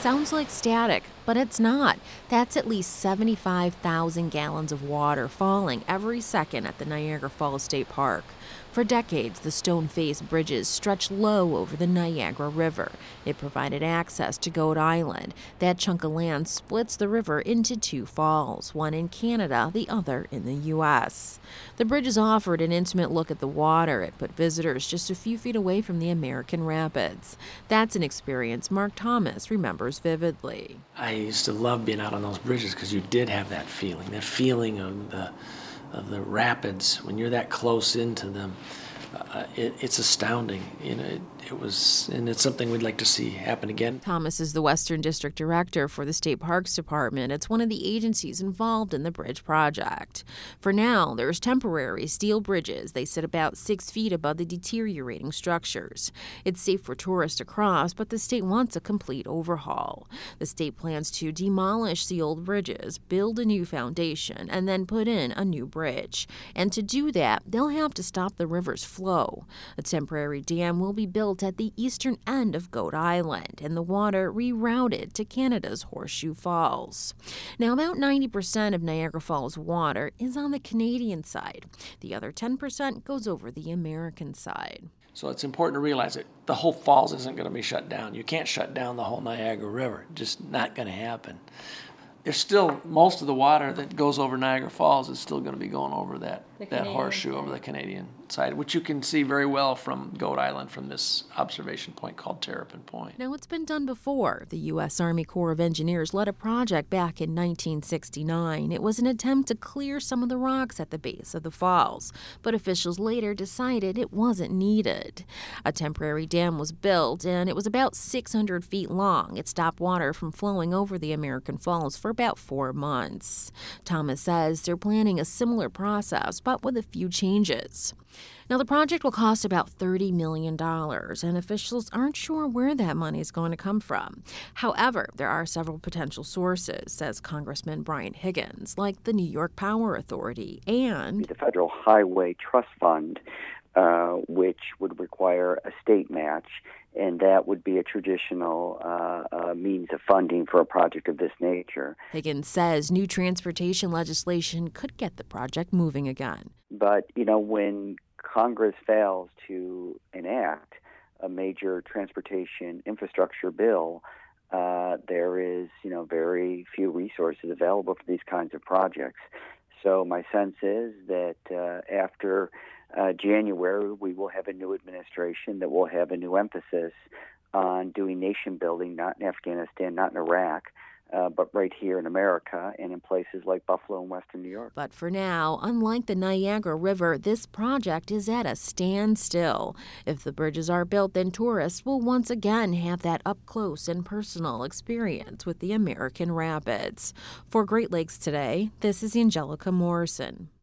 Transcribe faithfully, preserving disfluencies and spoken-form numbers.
Sounds like static, but it's not. That's at least seventy-five thousand gallons of water falling every second at the Niagara Falls State Park. For decades, the stone-faced bridges stretched low over the Niagara River. It provided access to Goat Island. That chunk of land splits the river into two falls, one in Canada, the other in the U S. The bridges offered an intimate look at the water. It put visitors just a few feet away from the American Rapids. That's an experience Mark Thomas remembers vividly. I used to love being out on those bridges because you did have that feeling, that feeling of the of the rapids when you're that close into them. Uh, it, it's astounding. You know, it, it was, and it's something we'd like to see happen again. Thomas is the Western District Director for the State Parks Department. It's one of the agencies involved in the bridge project. For now, there's temporary steel bridges. They sit about six feet above the deteriorating structures. It's safe for tourists to cross, but the state wants a complete overhaul. The state plans to demolish the old bridges, build a new foundation, and then put in a new bridge. And to do that, they'll have to stop the river's flow. Flow. A temporary dam will be built at the eastern end of Goat Island and the water rerouted to Canada's Horseshoe Falls. Now, about ninety percent of Niagara Falls water is on the Canadian side. The other ten percent goes over the American side. So it's important to realize that the whole falls isn't going to be shut down. You can't shut down the whole Niagara River. Just not going to happen. There's still, most of the water that goes over Niagara Falls is still going to be going over that, that horseshoe over the Canadian side, which you can see very well from Goat Island from this observation point called Terrapin Point. Now, it's been done before. The U S Army Corps of Engineers led a project back in nineteen sixty-nine. It was an attempt to clear some of the rocks at the base of the falls, but officials later decided it wasn't needed. A temporary dam was built, and it was about six hundred feet long. It stopped water from flowing over the American Falls for about four months. Thomas says they're planning a similar process, but with a few changes. Now, the project will cost about thirty million dollars, and officials aren't sure where that money is going to come from. However, there are several potential sources, says Congressman Brian Higgins, like the New York Power Authority and the Federal Highway Trust Fund, uh, which would require a state match, and that would be a traditional uh, uh, means of funding for a project of this nature. Higgins says new transportation legislation could get the project moving again. But, you know, when Congress fails to enact a major transportation infrastructure bill, uh, there is, you know, very few resources available for these kinds of projects. So my sense is that uh, after uh, January, we will have a new administration that will have a new emphasis on doing nation building, not in Afghanistan, not in Iraq, Uh, but right here in America and in places like Buffalo and Western New York. But for now, unlike the Niagara River, this project is at a standstill. If the bridges are built, then tourists will once again have that up-close and personal experience with the American Rapids. For Great Lakes Today, this is Angelica Morrison.